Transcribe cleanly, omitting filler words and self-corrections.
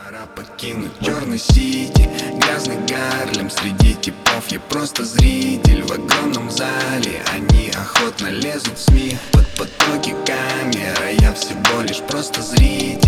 Пора покинуть черный сити, грязный Гарлем. Среди типов я просто зритель. В огромном зале они охотно лезут в СМИ. Под потоки камер, а я всего лишь просто зритель.